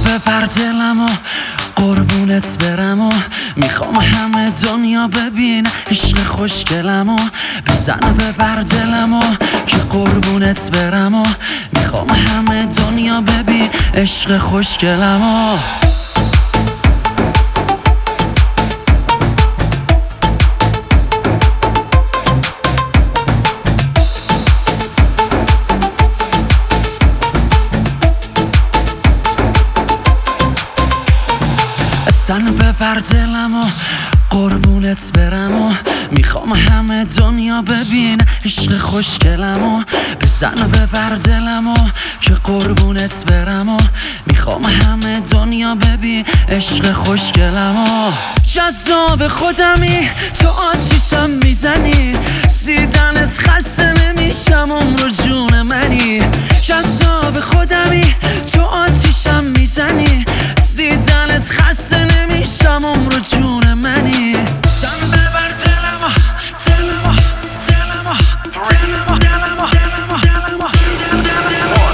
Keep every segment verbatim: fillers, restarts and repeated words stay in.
ببر دلم و قربونت برم و میخوام همه دنیا ببین عشق خوشگلم و بزن ببر دلم و که قربونت برم و میخوام همه دنیا ببین عشق خوشگلم و بزن ببر دلم و قربونت برم و میخوام همه دنیا ببین عشق خوشگلم و بزن ببر دلم و که قربونت برم و میخوام همه دنیا ببین عشق خوشگلم و جذاب خودمی تو آتیشم میزنی سیدنت خسته نمیشم عمر جون منی جذاب خودمی تو آتیشم میزنی دیدنت خسته نمیشم عمر جون منی زن ببر دلمو دلمو دلمو دلمو دلمو دلمو دلمو دلمو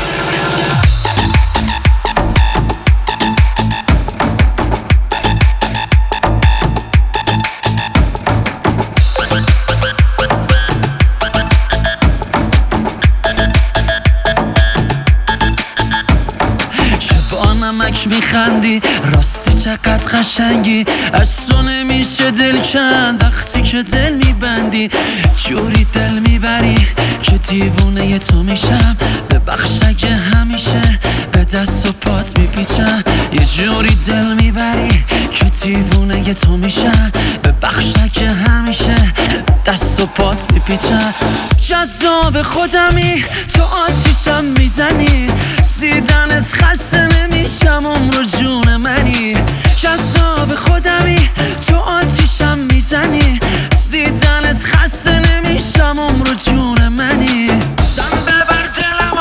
نمک میخندی راستی چقدر قشنگی از تو نمیشه دل کند وقتی که دل میبندی جوری دل میبری که دیوونه تو میشم ببخش اگه همیشه به دست و پات میپیچم یه جوری دل میبری که دیوونه تو میشم ببخش اگه همیشه دست و پات میپیچم جذاب خودمی تو آتیشم میزنی سیدنت خسته نمیشم عمر جون منی جذاب خودمی تو آتیشم میزنی سیدنت خسته نمیشم عمر جون منی زن ببر دلم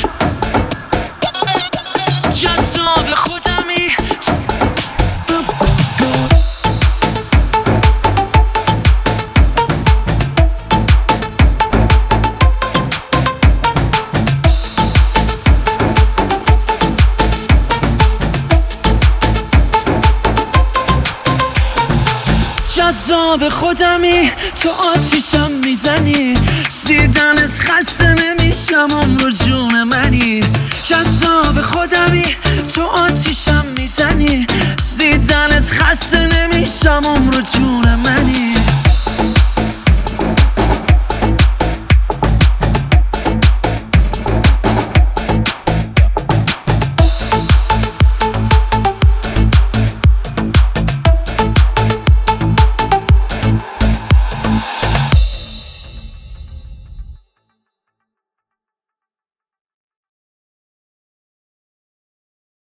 جذاب خودمی جذاب خودمی تو آتیشم میزنی سیدنت خسته نمیشم عمر جون منی جذاب خودمی تو آتیشم میزنی سیدنت خسته نمیشم عمر جون منی